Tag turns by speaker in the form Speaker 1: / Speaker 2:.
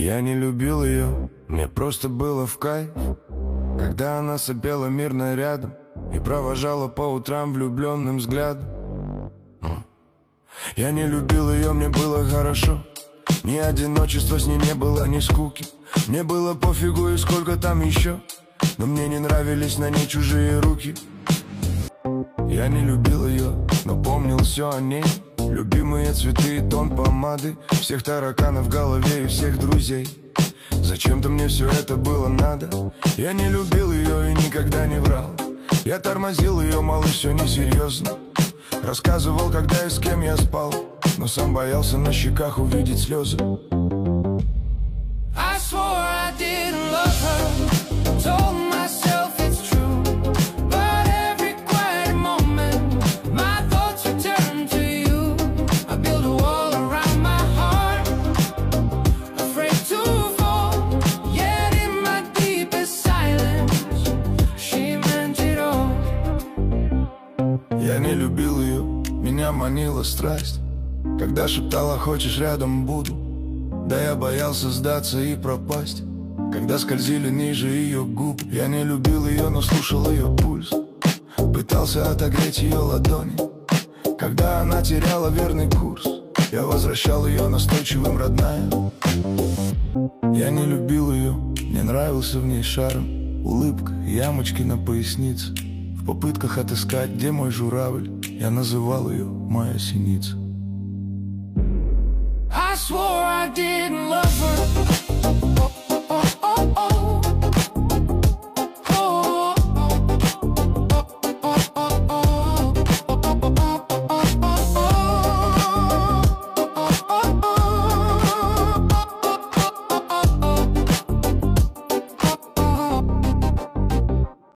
Speaker 1: Я не любил ее, мне просто было в кайф, когда она сопела мирно рядом и провожала по утрам влюбленным взглядом. Я не любил ее, мне было хорошо, ни одиночества с ней не было, ни скуки. Мне было пофигу и сколько там еще, но мне не нравились на ней чужие руки. Я не любил ее, но помнил все о ней. Любимые цветы и тон помады, всех тараканов в голове и всех друзей. Зачем-то мне все это было надо. Я не любил ее и никогда не врал. Я тормозил ее, малыш, все несерьезно. Рассказывал, когда и с кем я спал, но сам боялся на щеках увидеть слезы.
Speaker 2: I swore I didn't love her, told myself it's true, but every quiet moment my thoughts return to you. I built a wall around my heart, afraid to fall, yet in my deepest silence she meant it all.
Speaker 1: Я не любил ее, меня манила страсть, когда шептала: хочешь, рядом буду. Да я боялся сдаться и пропасть, когда скользили ниже ее губ. Я не любил ее, но слушал ее пульс, пытался отогреть ее ладони. Когда она теряла верный курс, я возвращал ее настойчивым, родная. Я не любил ее, мне нравился в ней шарм, улыбка, ямочки на пояснице. В попытках отыскать, где мой журавль, я называл ее моя синица.
Speaker 2: I swore I didn't love